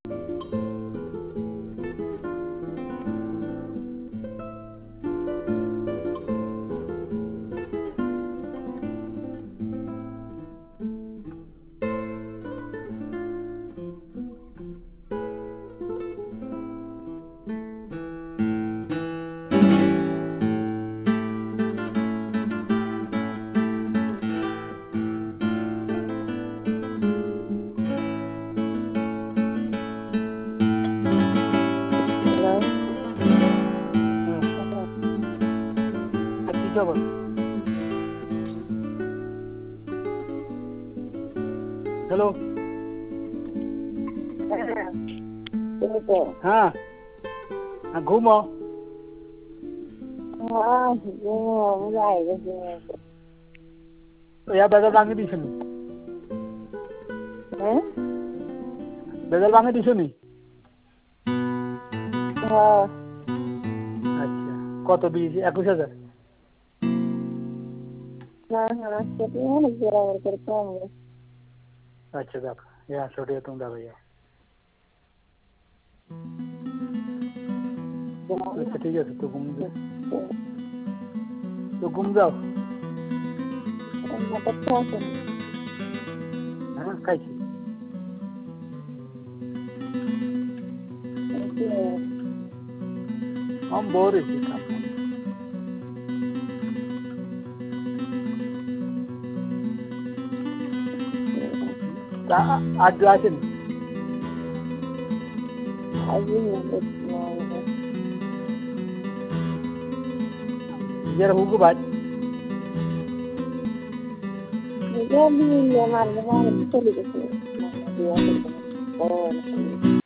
Hello? Hmm. Hello? কি খবর? Hello. Hello? হ্যাঁ, ঘুমো। हाँ, वो जाएगा বেজাল ভাঙি দিছনি? हैं? বেজাল ভাঙি দিছনি? हाँ, আচ্ছা, কত দিয়েছি? 21,000। हाँ, हाँ, कितने हैं जरा और करते हैं আচ্ছা দেখ, छोटे तुम दे भैया। আচ্ছা ঠিক আছে, তো ঘুম যাও। अच्छा से হ্যাঁ খাইছি। हम बोर হয়েছি কাম। आज আসেনি? जरा हुकू बात। मुझे भी हमारे यहाँ चली गई